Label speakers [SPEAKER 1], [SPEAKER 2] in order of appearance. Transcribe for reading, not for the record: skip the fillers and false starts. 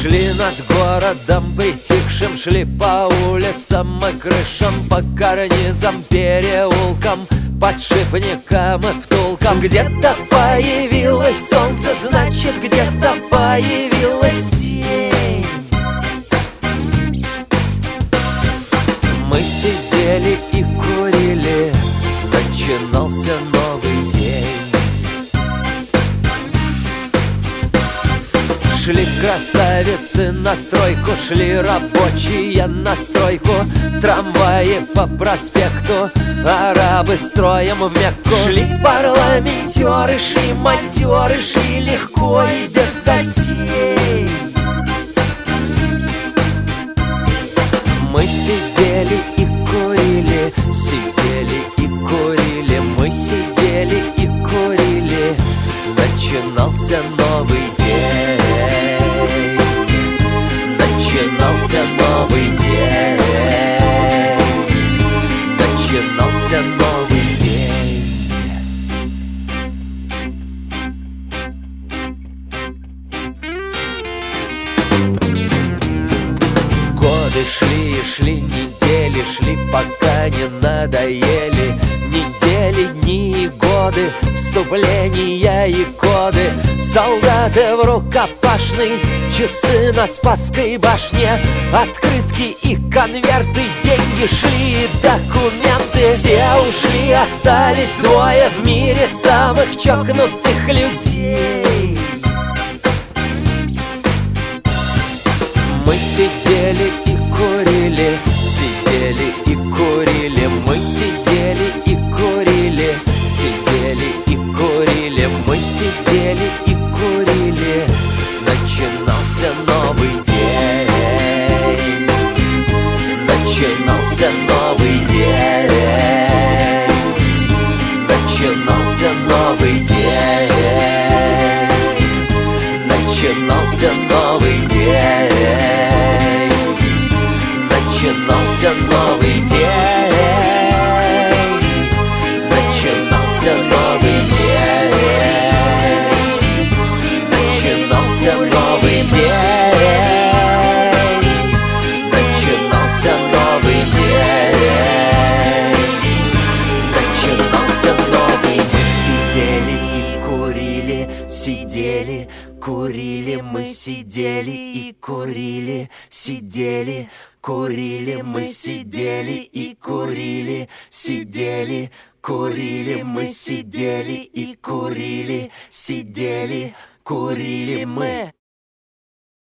[SPEAKER 1] Шли над городом притихшим, шли по улицам и крышам, по карнизам, переулкам, подшипникам и втулкам. Где-то появилось солнце, значит, где-то появилась тень. Мы сидели и курили, начинался новый день. Шли красавицы на тройку, шли рабочие на стройку, трамваи по проспекту, арабы строем в Мекку. Шли парламентеры, шли монтеры, шли легко и без затей. Мы сидели и курили, сидели и курили, мы сидели и курили, начинался новый день. Начинался новый день. Начинался новый день. Годы шли и шли, недели шли, пока не надоели. Недели, дни и годы, вступления и коды. Солдаты в рукопашной, часы на Спасской башне, открытки и конверты, деньги шли и документы. Все ушли, остались двое в мире самых чокнутых людей. Мы сидели и курили, сидели и курили, мы сидели и курили, сидели и курили, мы сидели и курили, начинался новый день. Начинался новый день. Начинался новый день. Начинался новый день. Начинался новый день. Начинался новый день. Начинался новый день. Начинался новый день. Начинался новый день. Сидели и курили, сидели, курили, мы сидели и курили, сидели, курили, мы сидели и курили, сидели, курили, мы сидели и курили, сидели, курили мы.